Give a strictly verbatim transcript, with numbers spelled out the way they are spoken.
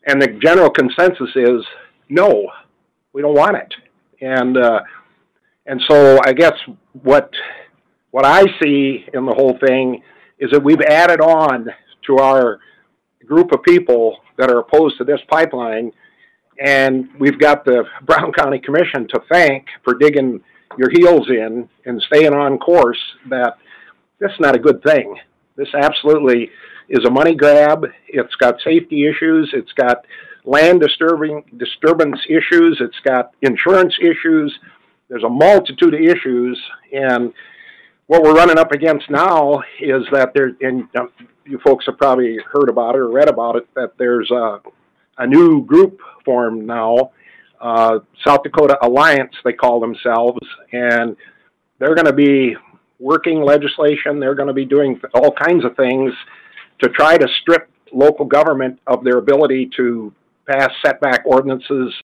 and the general consensus is no, we don't want it. And uh, and so I guess what what I see in the whole thing is that we've added on to our group of people that are opposed to this pipeline, and we've got the Brown County Commission to thank for digging your heels in and staying on course that this is not a good thing. This absolutely is a money grab. It's got safety issues. It's got land disturbing disturbance issues. It's got insurance issues. There's a multitude of issues, and what we're running up against now is that there, and you folks have probably heard about it or read about it, that there's a, a new group formed now, uh, South Dakota Alliance, they call themselves, and they're going to be working legislation. They're going to be doing all kinds of things to try to strip local government of their ability to pass setback ordinances